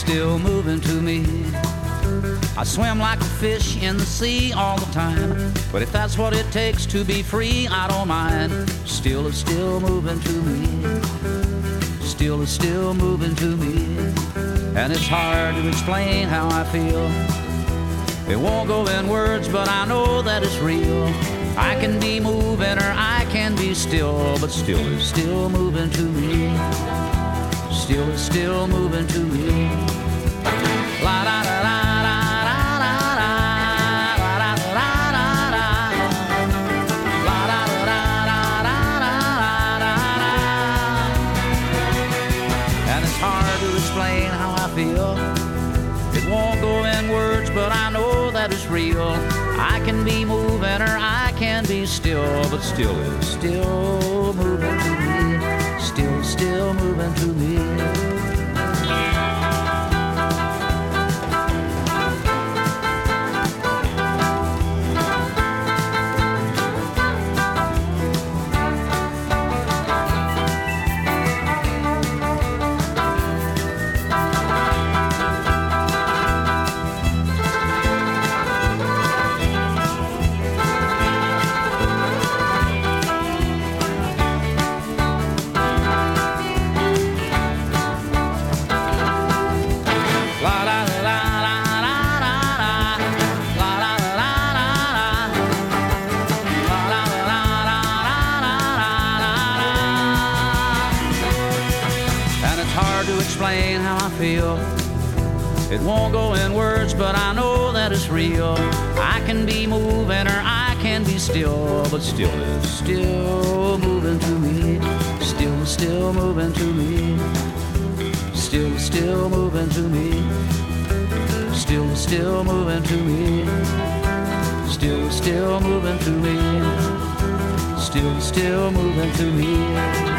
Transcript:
still moving to me. I swim like a fish in the sea all the time, but if that's what it takes to be free, I don't mind. Still is still moving to me. Still is still moving to me. And it's hard to explain how I feel. It won't go in words, but I know that it's real. I can be moving or I can be still, but still is still moving to me. Still is still moving to me. La da da da. It won't go in words, but I know that it's real. I can be moving or I can be still, but still is still moving to me. Still moving to me. Explain how I feel. It won't go in words, but I know that it's real. I can be moving or I can be still, but still is still moving to me. Still moving to me. Still moving to me. Still moving to me. Still moving to me. Still moving to me.